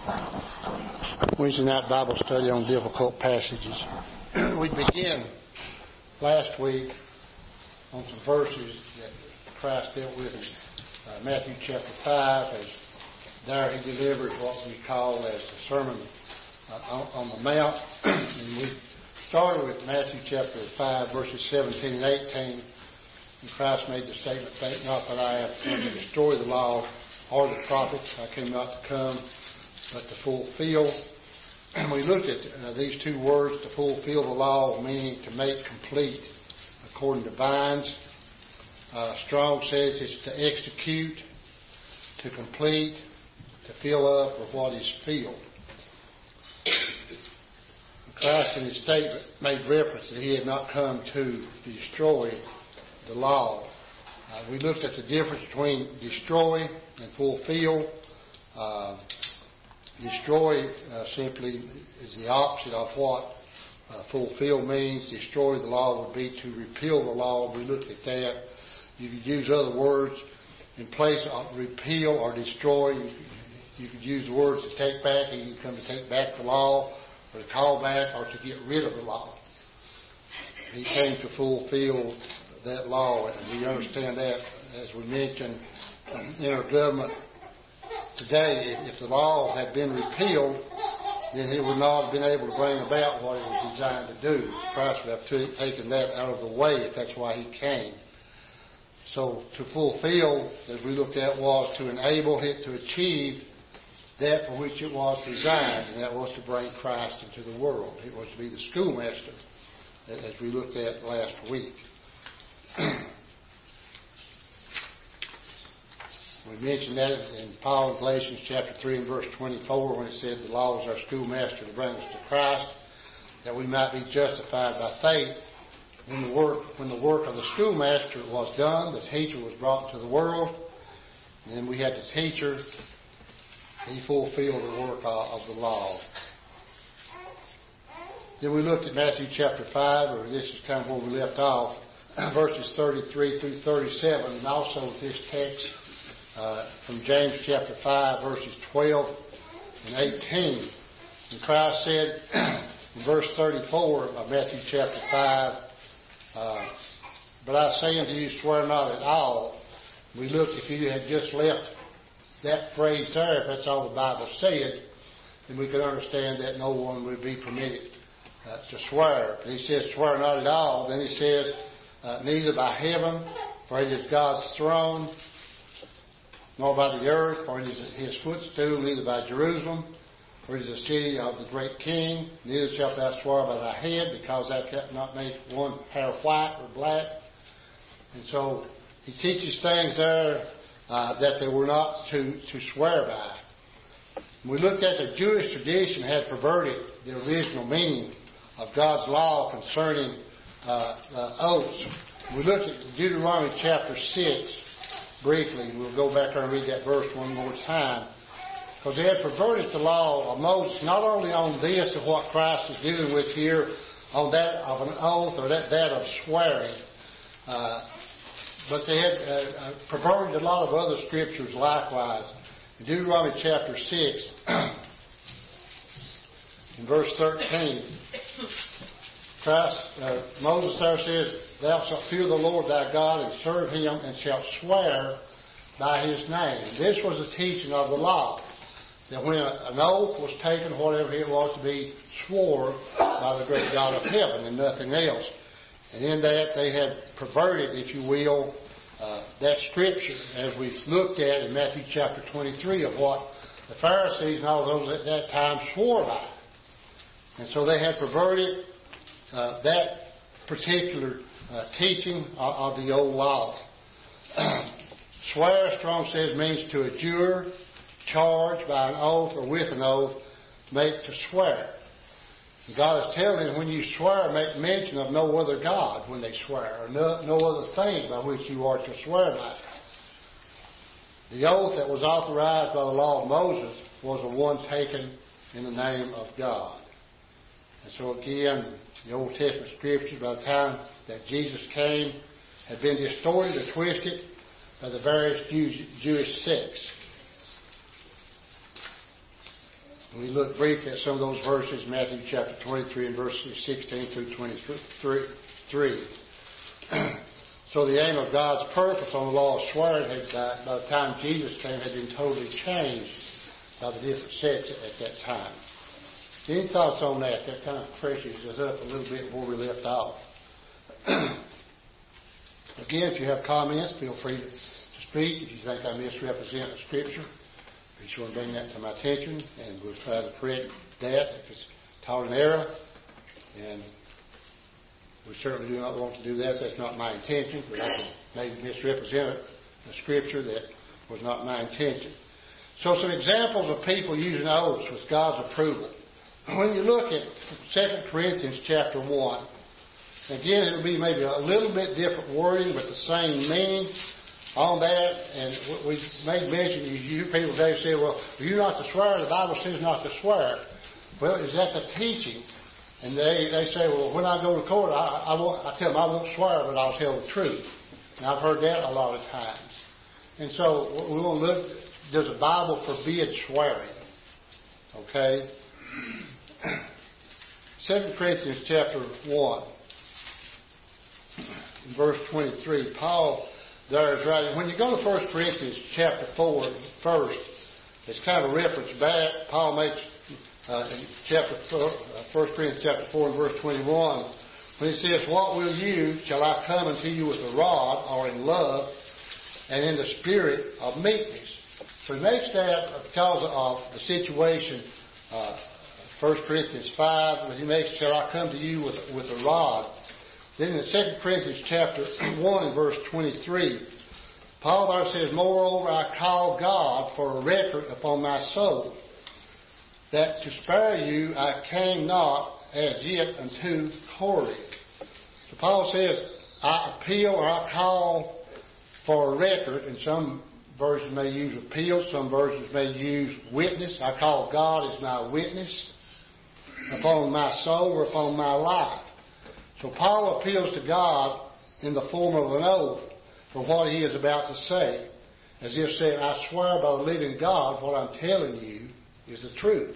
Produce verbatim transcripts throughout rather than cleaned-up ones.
Wednesday night Bible study on difficult passages. We began last week on some verses that Christ dealt with in uh, Matthew chapter five, as there he delivered what we call as the Sermon uh, on, on the Mount. And we started with Matthew chapter five, verses seventeen and eighteen. And Christ made the statement, "Think not that I have come to destroy the law or the prophets. I came not to come, but to fulfill." And we looked at uh, these two words, to fulfill the law, meaning to make complete, according to Vines. Uh, Strong says it's to execute, to complete, to fill up with what is filled. Christ in his statement made reference that he had not come to destroy the law. Uh, we looked at the difference between destroy and fulfill. Uh, destroy uh, simply is the opposite of what uh, fulfill means. Destroy the law would be to repeal the law. We looked at that. You could use other words in place of repeal or destroy. You, you could use the words to take back. You can come to take back the law, or to call back, or to get rid of the law. He came to fulfill that law, and we understand that, as we mentioned, in our government today. If the law had been repealed, then it would not have been able to bring about what it was designed to do. Christ would have t- taken that out of the way if that's why he came. So to fulfill, as we looked at, was to enable it to achieve that for which it was designed, and that was to bring Christ into the world. It was to be the schoolmaster, as we looked at last week. We mentioned that in Paul in Galatians chapter three and verse twenty-four, when it said the law is our schoolmaster to bring us to Christ, that we might be justified by faith. When the work, when the work of the schoolmaster was done, the teacher was brought into the world, and then we had the teacher. He fulfilled the work of the law. Then we looked at Matthew chapter five, or this is kind of where we left off, verses thirty-three through thirty-seven, and also this text uh, from James chapter five, verses twelve and eighteen. And Christ said in verse thirty-four of Matthew chapter five, uh, "But I say unto you, swear not at all." We looked, if you had just left that phrase there, if that's all the Bible said, then we could understand that no one would be permitted uh, to swear. But he says, swear not at all. Then he says, uh, neither by heaven, for it is God's throne, nor by the earth, for it is his footstool, neither by Jerusalem, for it is the city of the great king. Neither shalt thou swear by thy head, because thou canst not make one hair white or black. And so he teaches things there Uh, that they were not to, to swear by. We looked at the Jewish tradition had perverted the original meaning of God's law concerning uh, uh, oaths. We looked at Deuteronomy chapter six briefly. We'll go back there and read that verse one more time. Because they had perverted the law of Moses, not only on this of what Christ is dealing with here, on that of an oath or that, that of swearing. Uh, But they had uh, uh, perverted a lot of other scriptures likewise. In Deuteronomy chapter six, in verse thirteen, Christ, uh, Moses there says, "Thou shalt fear the Lord thy God and serve him, and shalt swear by his name." This was the teaching of the law, that when a, an oath was taken, whatever it was to be, swore by the great God of heaven and nothing else. And in that they had perverted, if you will, uh, that scripture, as we looked at in Matthew chapter twenty-three, of what the Pharisees and all those at that time swore by. And so they had perverted uh, that particular uh, teaching of, of the old law. Swear, Strong says, means to adjure, charge by an oath or with an oath, make to swear. God is telling them, when you swear, make mention of no other God when they swear, or no, no other thing by which you are to swear by. The oath that was authorized by the law of Moses was the one taken in the name of God. And so again, the Old Testament scriptures, by the time that Jesus came, had been distorted or twisted by the various Jewish sects. We look briefly at some of those verses, Matthew chapter twenty-three and verses sixteen through twenty-three. So the aim of God's purpose on the law of swearing had, uh, by the time Jesus came, had been totally changed by the different sects at that time. Any thoughts on that? That kind of freshes us up a little bit before we left off. Again, if you have comments, feel free to speak. If you think I misrepresent the Scripture, be sure to bring that to my attention, and we'll try to correct that if it's taught in error. And we certainly do not want to do that. That's not my intention, but I can maybe misrepresent the Scripture. That was not my intention. So some examples of people using oaths with God's approval. When you look at Second Corinthians chapter one, again, it'll be maybe a little bit different wording, but the same meaning on that. And we made mention, you hear people today say, well, are you not to swear? The Bible says not to swear. Well, is that the teaching? And they, they say, well, when I go to court, I, I, won't, I tell them I won't swear, but I'll tell the truth. And I've heard that a lot of times. And so we want to look, does the Bible forbid swearing? Okay? Second Corinthians chapter one, verse twenty-three, Paul there is writing, when you go to First Corinthians chapter four first, it's kind of a reference back. Paul makes uh, in chapter four, uh, First Corinthians chapter four and verse twenty-one, when he says, what will you, shall I come unto you with a rod, or in love, and in the spirit of meekness? So he makes that because of the situation, uh, First Corinthians five, when he makes, shall I come to you with, with a rod? Then in Second Corinthians chapter one and verse twenty-three, Paul there says, moreover I call God for a record upon my soul, that to spare you I came not as yet unto Corinth. So Paul says, I appeal or I call for a record, and some versions may use appeal, some versions may use witness. I call God as my witness upon my soul or upon my life. So Paul appeals to God in the form of an oath for what he is about to say, as if saying, I swear by the living God, what I'm telling you is the truth.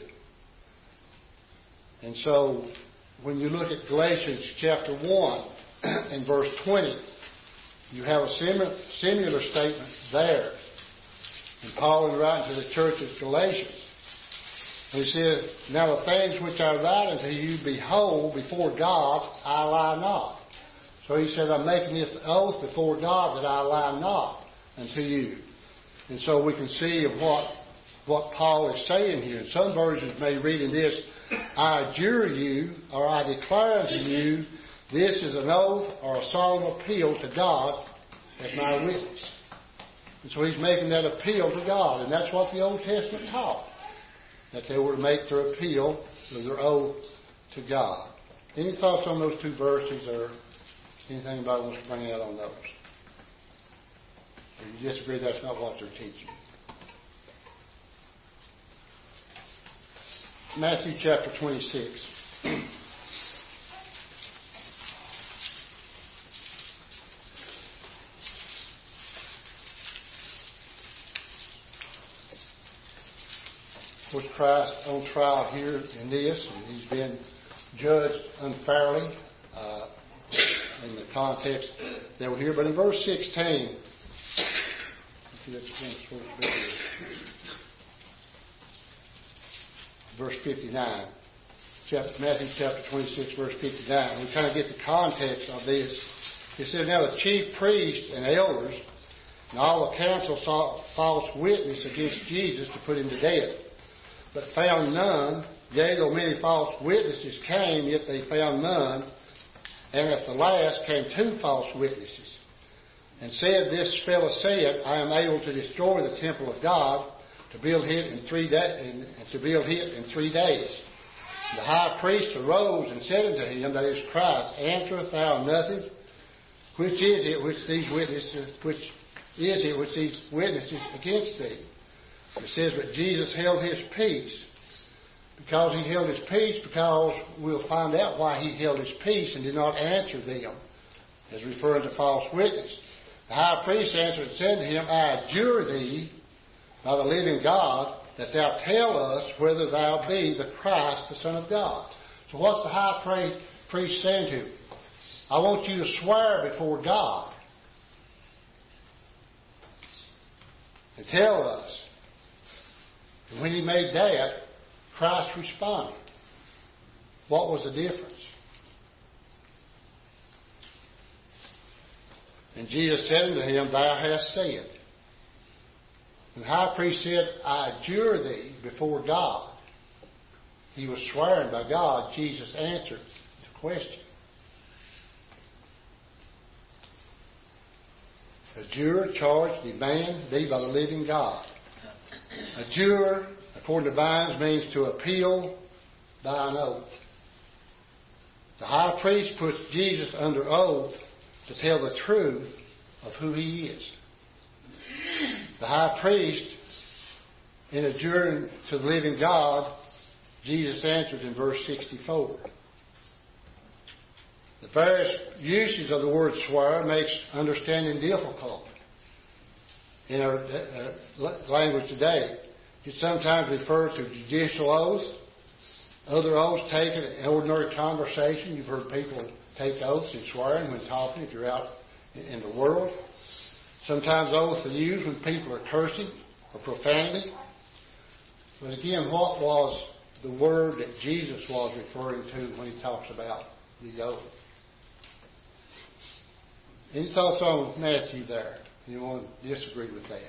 And so when you look at Galatians chapter one and verse twenty, you have a similar, similar statement there. And Paul is writing to the church of Galatians. He says, now the things which I write unto you, behold, before God I lie not. So he says, I'm making this oath before God that I lie not unto you. And so we can see of what, what Paul is saying here. And some versions may read in this, I adjure you, or I declare unto you, this is an oath or a solemn appeal to God as my witness. And so he's making that appeal to God. And that's what the Old Testament taught, that they were to make their appeal to their oath to God. Any thoughts on those two verses, or anything anybody wants to bring out on those? Or you disagree that's not what they're teaching? Matthew chapter twenty-six. Was Christ on trial here in this, and he's been judged unfairly uh, in the context that we're here. But in verse sixteen, verse fifty-nine, chapter, Matthew chapter twenty-six, verse fifty-nine, we kind of get the context of this. It says, now the chief priests and elders and all the council sought false witness against Jesus to put him to death, but found none. Yea, though many false witnesses came, yet they found none. And at the last came two false witnesses, and said, this fellow said, I am able to destroy the temple of God, to build it in three days, and to build it in three days. The high priest arose and said unto him, that is Christ, answereth thou nothing? Which is it which these witnesses, which is it which these witnesses against thee? It says, but Jesus held his peace. Because he held his peace, because we'll find out why he held his peace and did not answer them, as referring to false witness. The high priest answered and said to him, I adjure thee by the living God, that thou tell us whether thou be the Christ, the Son of God. So what's the high priest saying to him? I want you to swear before God and tell us. And when he made that, Christ responded. What was the difference? And Jesus said unto him, Thou hast said. And the high priest said, I adjure thee before God. He was swearing by God. Jesus answered the question. Adjure, charge, demand, thee by the living God. Adjure, according to Vines, means to appeal by an oath. The high priest puts Jesus under oath to tell the truth of who he is. The high priest, in adjuring to the living God, Jesus answered in verse sixty-four. The various uses of the word swear makes understanding difficult in our uh, language today. It sometimes refers to judicial oaths. Other oaths taken in ordinary conversation. You've heard people take oaths in swearing when talking if you're out in the world. Sometimes oaths are used when people are cursing or profanity. But again, what was the word that Jesus was referring to when he talks about the oath? Any thoughts on Matthew there? Anyone disagree with that?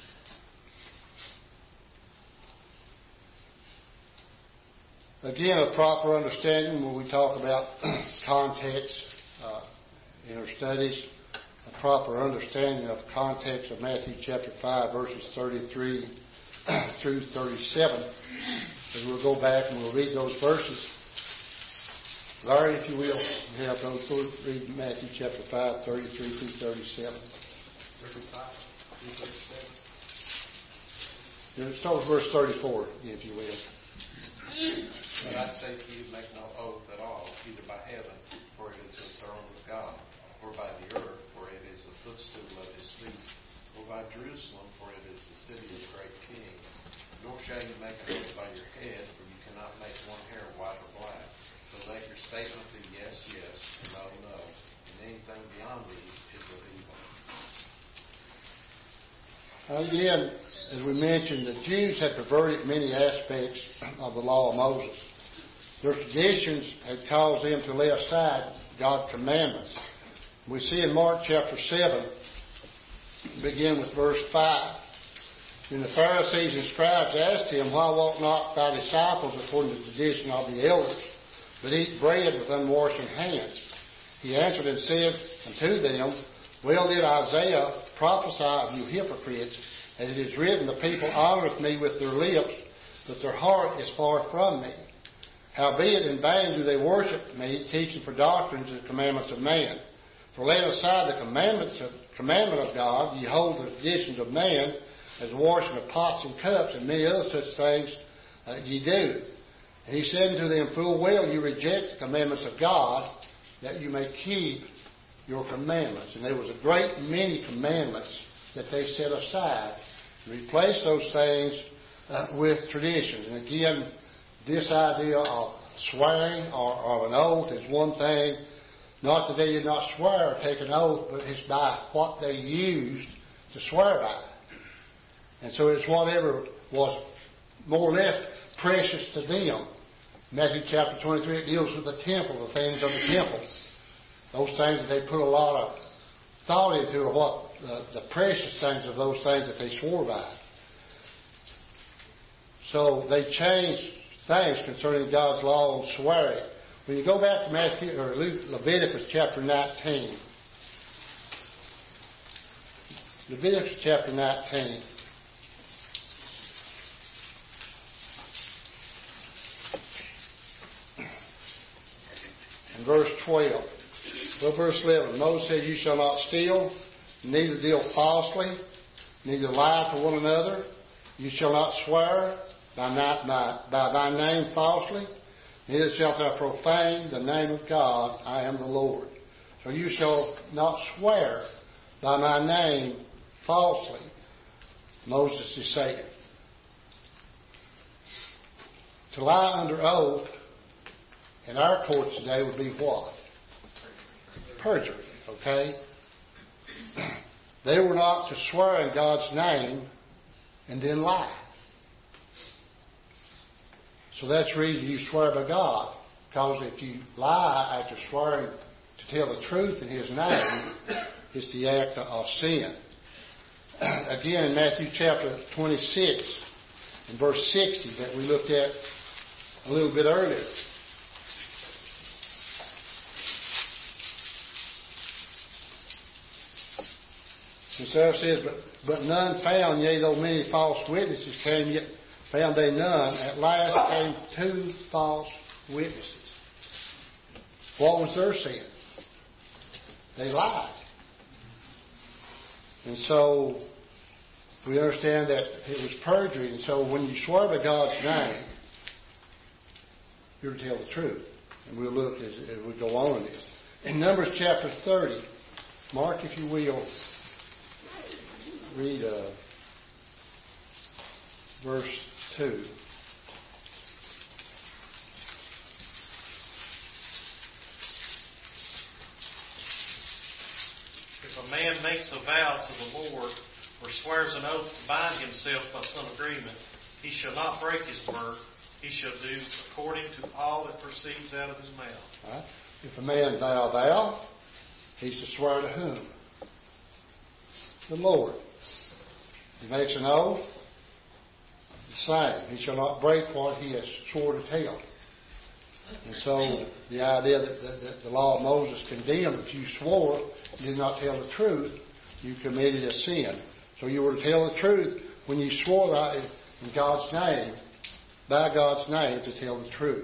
Again, a proper understanding when we talk about context uh, in our studies, a proper understanding of the context of Matthew chapter five, verses thirty-three through thirty-seven. As we'll go back and we'll read those verses. Larry, if you will, have those. Read Matthew chapter five, thirty-three through thirty-seven. thirty-five through thirty-seven. Yeah, start with verse thirty-four, if you will. But I say to you, make no oath at all, either by heaven, for it is the throne of God, or by the earth, for it is the footstool of his feet, or by Jerusalem, for it is the city of the great King. Nor shall you make an oath by your head, for you cannot make one hair white or black. So let your statement be yes, yes, and no, no. And anything beyond these is of evil. Again, as we mentioned, the Jews had perverted many aspects of the law of Moses. Their traditions had caused them to lay aside God's commandments. We see in Mark chapter seven, begin with verse five. Then the Pharisees and scribes asked him, Why walk not thy disciples according to the tradition of the elders, but eat bread with unwashed hands? He answered and said unto them, Well did Isaiah prophesy of you hypocrites, as it is written, The people honoreth me with their lips, but their heart is far from me. Howbeit in vain do they worship me, teaching for doctrines the commandments of man. For laying aside the commandments of, commandment of God, ye hold the traditions of man, as the washing of pots and cups, and many other such things uh, ye do. And he said unto them, Full well you reject the commandments of God, that you may keep your commandments. And there was a great many commandments that they set aside and replaced those things uh, with traditions. And again, this idea of swearing or, or an oath is one thing. Not that they did not swear or take an oath, but it's by what they used to swear by. And so it's whatever was more or less precious to them. Matthew chapter twenty-three, it deals with the temple, the things of the temple. Those things that they put a lot of thought into are what the, the precious things of those things that they swore by. So they changed things concerning God's law on swearing. When you go back to Matthew or Leviticus chapter nineteen, Leviticus chapter nineteen. And verse twelve. Well, verse eleven. Moses says, You shall not steal, neither deal falsely, neither lie to one another. You shall not swear by, not, by, by thy name falsely, neither shalt thou profane the name of God. I am the Lord. So you shall not swear by my name falsely, Moses is saying. To lie under oath in our courts today would be what? Perjury, okay? They were not to swear in God's name and then lie. So that's the reason you swear by God. Because if you lie after swearing to tell the truth in His name, it's the act of sin. Again, in Matthew chapter twenty-six, in verse sixty, that we looked at a little bit earlier. And Sarah says, but, but none found, yea, though many false witnesses came, yet found they none. At last came two false witnesses. What was their sin? They lied. And so we understand that it was perjury. And so when you swear by God's name, you're to tell the truth. And we'll look as, as we go on in this. In Numbers chapter thirty, Mark, if you will, read uh, verse two. If a man makes a vow to the Lord or swears an oath to bind himself by some agreement, he shall not break his word. He shall do according to all that proceeds out of his mouth. Right. If a man vow a vow, he's to swear to whom? The Lord. He makes an oath, the same. He shall not break what he has sworn to tell. And so the idea that, that, that the law of Moses condemned, if you swore, you did not tell the truth, you committed a sin. So you were to tell the truth when you swore in God's name, by God's name, to tell the truth.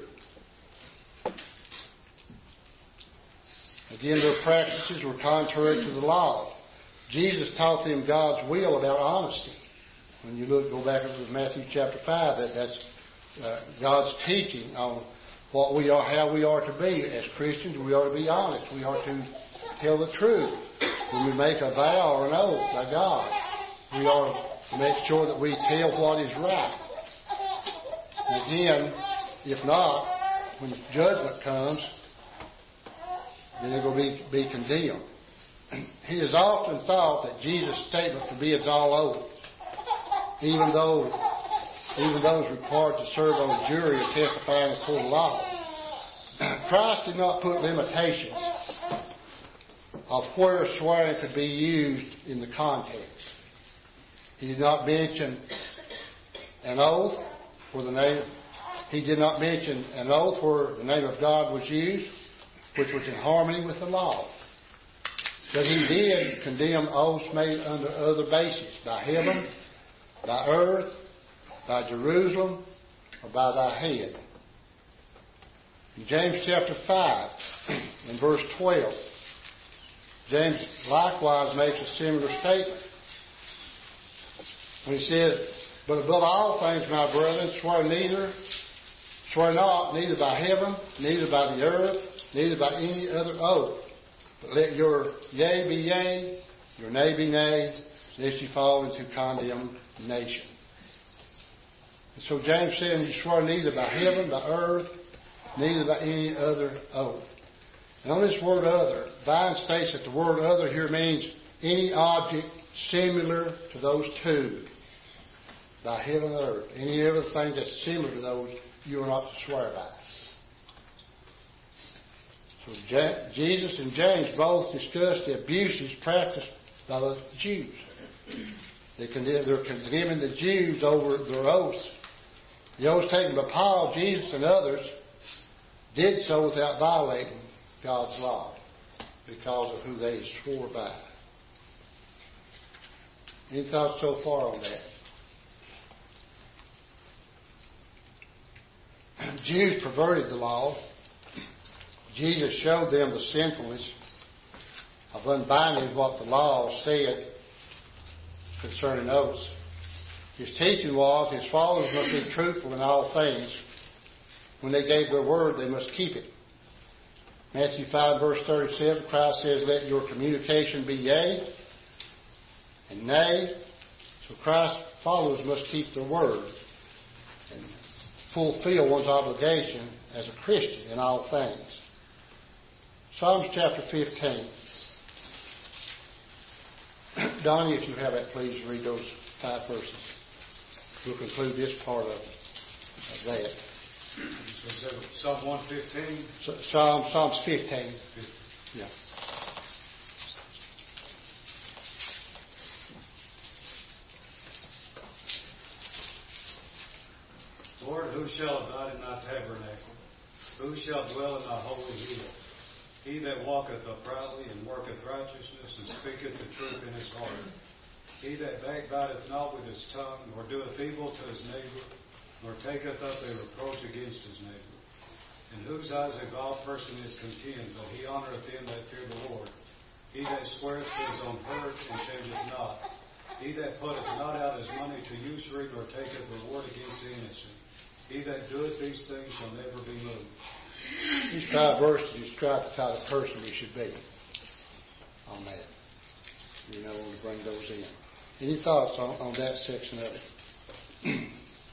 Again, their practices were contrary to the law. Jesus taught them God's will about honesty. When you look, go back to Matthew chapter five, that, that's uh, God's teaching on what we are, how we are to be as Christians. We are to be honest. We are to tell the truth. When we make a vow or an oath by God, we are to make sure that we tell what is right. And again, if not, when judgment comes, then it will be, be condemned. He has often thought that Jesus' statement forbids all oaths, even though even those required to serve on a jury or testify in a court of law. Christ did not put limitations of where swearing could be used in the context. He did not mention an oath where the name. He did not mention an oath where the name of God was used, which was in harmony with the law. But he did condemn oaths made under other bases, by heaven, by earth, by Jerusalem, or by thy head. In James chapter five, in verse twelve, James likewise makes a similar statement. When he says, but above all things, my brethren, swear neither, swear not, neither by heaven, neither by the earth, neither by any other oath. But let your yea be yea, your nay be nay, lest you fall into condemnation. And so James said, you swear neither by heaven, by earth, neither by any other oath. And on this word other, Vine states that the word other here means any object similar to those two, by heaven and earth. Any other thing that's similar to those, you are not to swear by. So Jesus and James both discussed the abuses practiced by the Jews. They condemn, they're condemning the Jews over their oaths. The oaths taken by Paul, Jesus, and others did so without violating God's law because of who they swore by. Any thoughts so far on that? Jews perverted the law. Jesus showed them the sinfulness of unbinding what the law said concerning oaths. His teaching was his followers must be truthful in all things. When they gave their word, they must keep it. Matthew five, verse thirty-seven, Christ says, let your communication be yea and nay. So Christ's followers must keep their word. And fulfill one's obligation as a Christian in all things. Psalms chapter fifteen. Donnie, if you have that, please read those five verses. We'll conclude this part of, of that. So Psalm one fifteen? So, Psalm, Psalms fifteen. Yeah. Lord, who shall abide in thy tabernacle? Who shall dwell in thy holy hill? He that walketh uprightly and worketh righteousness and speaketh the truth in his heart. He that backbiteth not with his tongue, nor doeth evil to his neighbor, nor taketh up a reproach against his neighbor. In whose eyes a vile person is contemned, but he honoureth them that fear the Lord. He that sweareth to his own hurt and changeth not. He that putteth not out his money to usury, nor taketh reward against the innocent. He that doeth these things shall never be moved. These five verses describe the type of person we should be on that. You know, to bring those in. Any thoughts on, on that section of it?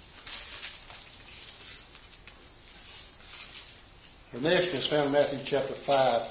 The next is found in Matthew chapter five,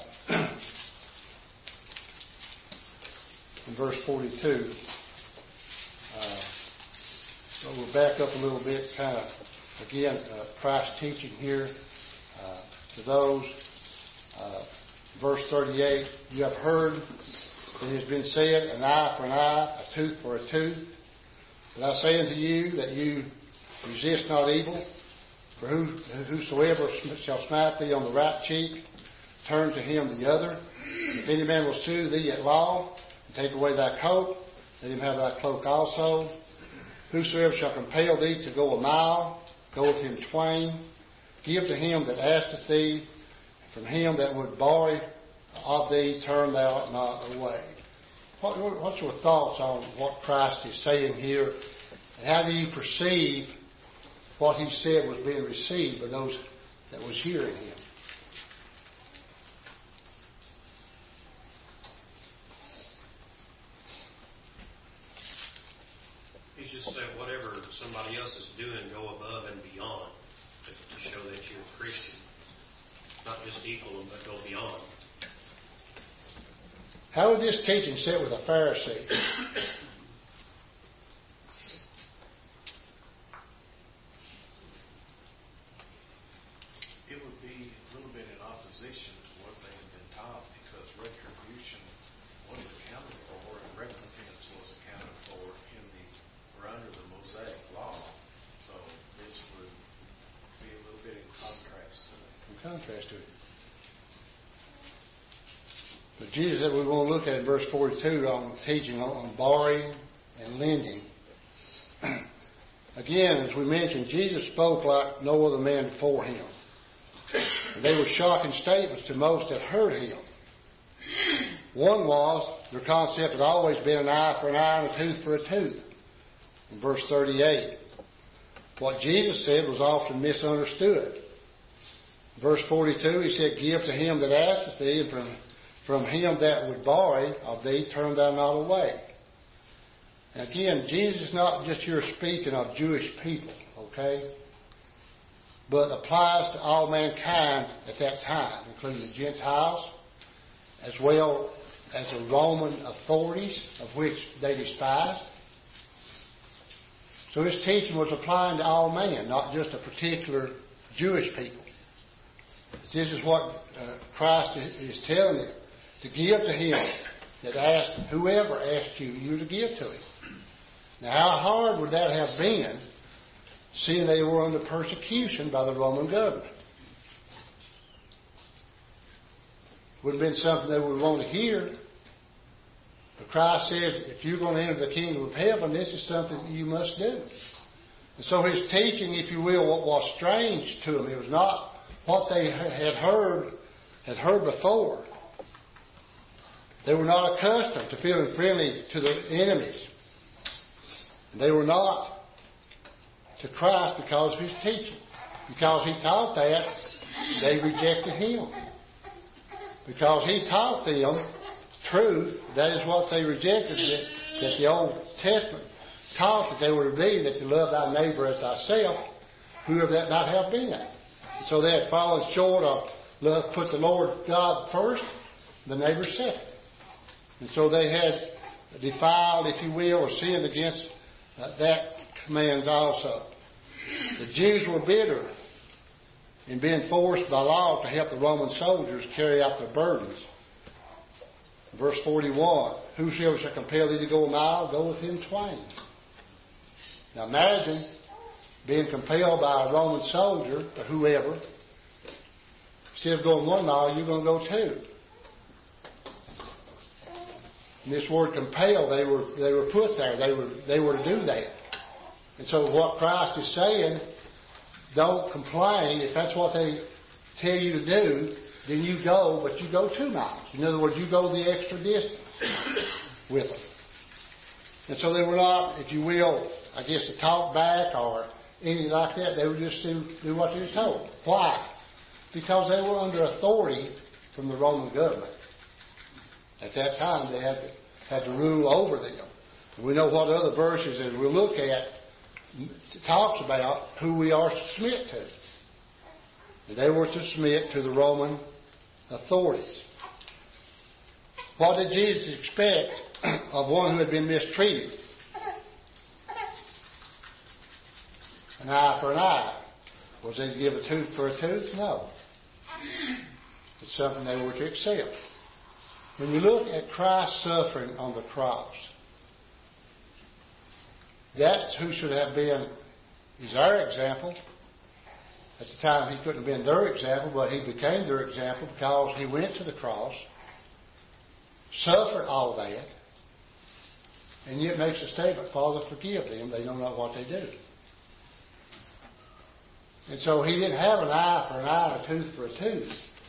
in verse forty-two. Uh, so we'll back up a little bit, kind of, again, uh, Christ's teaching here uh, to those. Uh, verse thirty-eight, you have heard that it has been said, an eye for an eye, a tooth for a tooth. But I say unto you that you resist not evil. For who, whosoever shall smite thee on the right cheek, turn to him the other. And if any man will sue thee at law, and take away thy coat, let him have thy cloak also. Whosoever shall compel thee to go a mile, go with him twain. Give to him that asketh thee, and from him that would borrow of thee, turn thou not away. What, what's your thoughts on what Christ is saying here? And how do you perceive what he said was being received by those that was hearing him? He's just saying whatever somebody else is doing, go above and beyond to, to show that you're a Christian. Not just equal them, but go beyond. How would this teaching sit with a Pharisee? It would be a little bit in opposition to what they had been taught, because retribution was accounted for and recompense was accounted for in the or under the Mosaic law. So this would be a little bit in contrast to it. In contrast to it. But Jesus, that we want to look at in verse forty-two on teaching on borrowing and lending. Again, as we mentioned, Jesus spoke like no other man before him. And they were shocking statements to most that heard him. One was, their concept had always been an eye for an eye and a tooth for a tooth. In verse thirty-eight, what Jesus said was often misunderstood. Verse forty-two, he said, give to him that asketh thee, and from, from him that would borrow of thee, turn thou not away. And again, Jesus is not just here speaking of Jewish people, okay? But applies to all mankind at that time, including the Gentiles, as well as the Roman authorities, of which they despised. So his teaching was applying to all men, not just a particular Jewish people. This is what uh, Christ is telling them, to give to him that asked, whoever asked you, you to give to him. Now, how hard would that have been, seeing they were under persecution by the Roman government? Wouldn't have been something they would want to hear. But Christ says, if you're going to enter the kingdom of heaven, this is something that you must do. And so his teaching, if you will, what was strange to them. It was not what they had heard, had heard before. They were not accustomed to feeling friendly to their enemies. They were not to Christ because of his teaching. Because he taught that, they rejected him. Because he taught them truth, that is what they rejected, that, that the Old Testament taught that they were to be, that you love thy neighbor as thyself. whoever that might have been. And so they had fallen short of love, put the Lord God first, the neighbor second. And so they had defiled, if you will, or sinned against uh, that command also. The Jews were bitter in being forced by law to help the Roman soldiers carry out their burdens. Verse forty-one, whosoever shall compel thee to go a mile, go with him twain. Now imagine being compelled by a Roman soldier, or whoever. Instead of going one mile, you're going to go two. And this word compel, they were they were put there. They were they were to do that. And so what Christ is saying, don't complain. If that's what they tell you to do, then you go, but you go two miles. In other words, you go the extra distance with them. And so they were not, if you will, I guess to talk back or anything like that. They were just to do what they were told. Why? Because they were under authority from the Roman government. At that time, they had to, had to rule over them. And we know what other verses, as we look at, talks about who we are to submit to. And they were to submit to the Roman authorities. What did Jesus expect of one who had been mistreated? An eye for an eye. Was he to give a tooth for a tooth? No. It's something they were to accept. When you look at Christ's suffering on the cross, that's who should have been, he's our example. At the time he couldn't have been their example, but he became their example because he went to the cross, suffered all that, and yet makes a statement, Father, forgive them, they know not what they do. And so he didn't have an eye for an eye and a tooth for a tooth.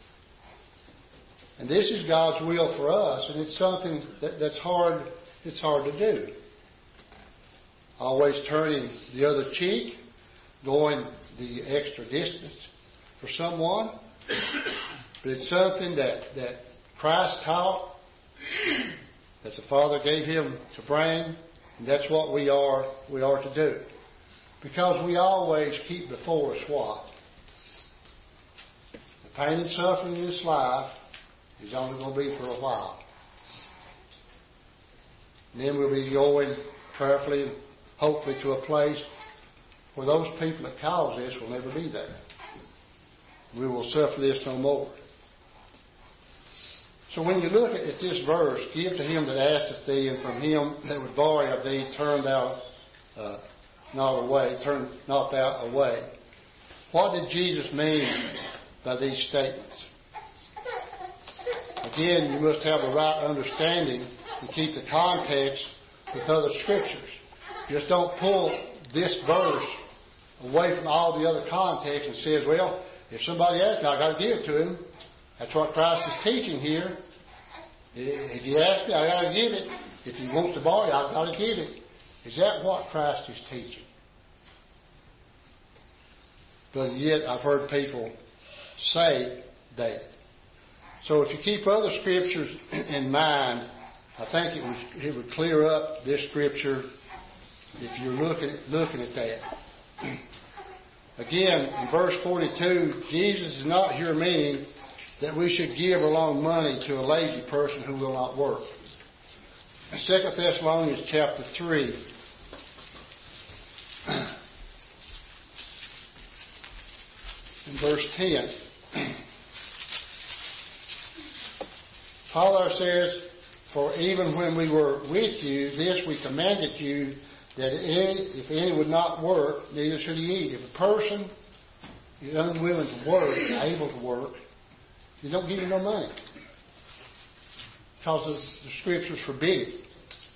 And this is God's will for us, and it's something that, that's hard, it's hard to do. Always turning the other cheek, going the extra distance for someone. But it's something that, that Christ taught, that the Father gave him to bring, and that's what we are, we are to do. Because we always keep before us what? The pain and suffering in this life is only going to be for a while. And then we'll be going prayerfully, hopefully to a place where those people that cause this will never be there. We will suffer this no more. So when you look at this verse, give to him that asketh thee, and from him that would borrow of thee, turn thou uh, not away, turn not thou away. What did Jesus mean by these statements? Again, you must have the right understanding and keep the context with other scriptures. Just don't pull this verse away from all the other context and says, well, if somebody asks me, I've got to give it to him. That's what Christ is teaching here. If he asks me, I've got to give it. If he wants to borrow it, I've got to give it. Is that what Christ is teaching? But yet I've heard people say that. So if you keep other scriptures in mind, I think it would, it would clear up this scripture if you're looking, looking at that. Again, in verse forty-two, Jesus is not here meaning that we should give or loan money to a lazy person who will not work. In Second Thessalonians chapter three, in verse ten, Paul there says, for even when we were with you, this we commanded you, that any, if any would not work, neither should he eat. If a person is unwilling to work, able to work, you don't give him no money. Because the, the scriptures forbid it.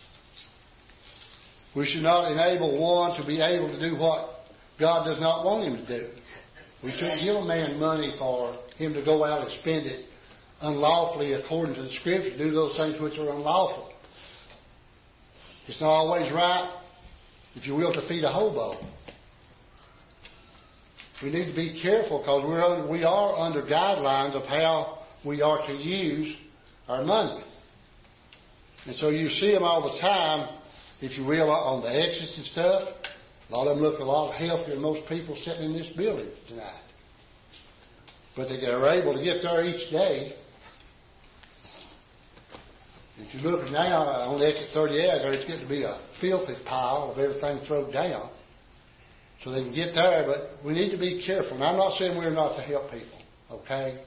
We should not enable one to be able to do what God does not want him to do. We shouldn't give a man money for him to go out and spend it unlawfully according to the scripture, do those things which are unlawful. It's not always right, if you will, to feed a hobo. We need to be careful because we're under, we are under guidelines of how we are to use our money. And so you see them all the time, if you will, on the exits and stuff. A lot of them look a lot healthier than most people sitting in this building tonight. But they are able to get there each day. If you look now on the exit thirty-eight, it's getting to be a filthy pile of everything thrown down. So they can get there, but we need to be careful. And I'm not saying we're not to help people, okay?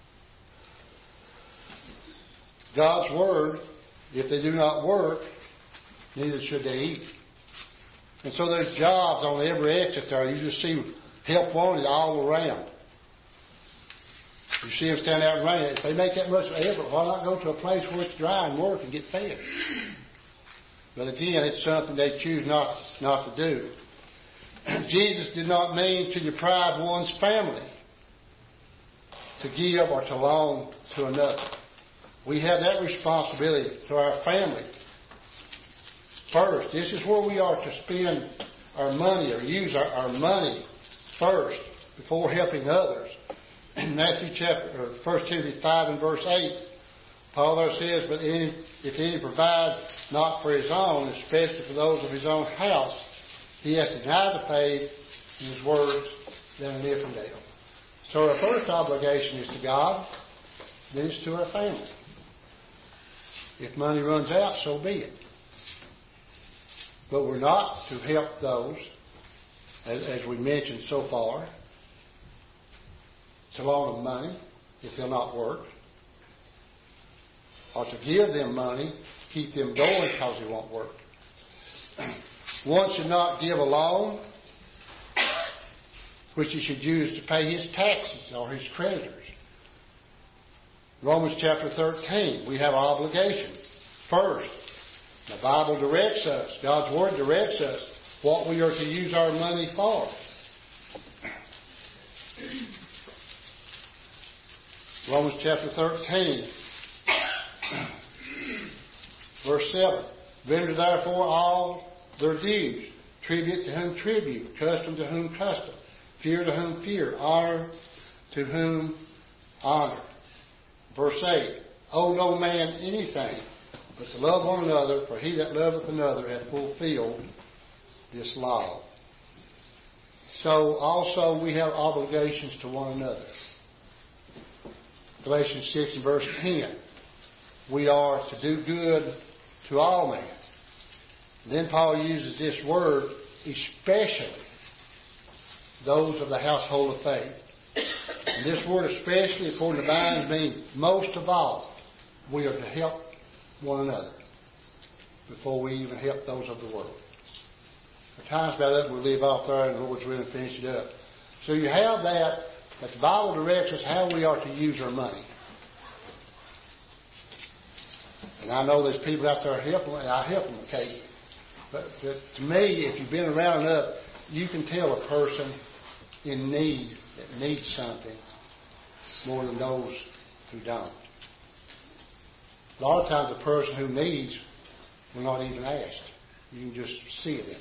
God's Word, if they do not work, neither should they eat. And so there's jobs on every exit there. You just see help wanted all around. You see them stand out and rain. If they make that much effort, why not go to a place where it's dry and work and get fed? But again, it's something they choose not, not to do. Jesus did not mean to deprive one's family to give or to belong to another. We have that responsibility to our family. First, this is where we are to spend our money or use our, our money first before helping others. In Matthew chapter, or First Timothy five and verse eight, Paul there says, "But any, if any provides not for his own, especially for those of his own house, he has denied the faith, in his words, than an infidel." So our first obligation is to God, then it's to our family. If money runs out, so be it. But we're not to help those, as, as we mentioned so far, to loan them money if they'll not work, or to give them money to keep them going because they won't work. One should not give a loan which he should use to pay his taxes or his creditors. Romans chapter thirteen, we have an obligation. First, the Bible directs us, God's Word directs us what we are to use our money for. Romans chapter thirteen, verse seven. Render therefore all their dues, tribute to whom tribute, custom to whom custom, fear to whom fear, honor to whom honor. Verse eight. Owe no man anything but to love one another, for he that loveth another hath fulfilled this law. So also we have obligations to one another. Galatians six and verse ten. We are to do good to all men. Then Paul uses this word, especially those of the household of faith. And this word especially, according to Vines, means most of all, we are to help one another before we even help those of the world. At times by that we leave off there and the Lord's willing to finish it up. So you have that, that the Bible directs us how we are to use our money. And I know there's people out there helping, and I help them occasionally. But to, to me, if you've been around enough, you can tell a person in need that needs something more than those who don't. A lot of times the person who needs will not even ask. You can just see it in them.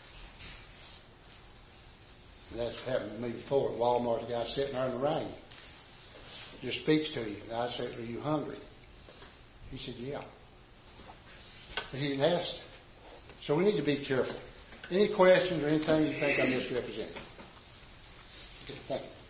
And that's happened to me before at Walmart. The guy sitting there in the rain just speaks to you. And I said, "Are you hungry?" He said, "Yeah." But he didn't ask. So we need to be careful. Any questions or anything you think I misrepresented? Okay, thank you.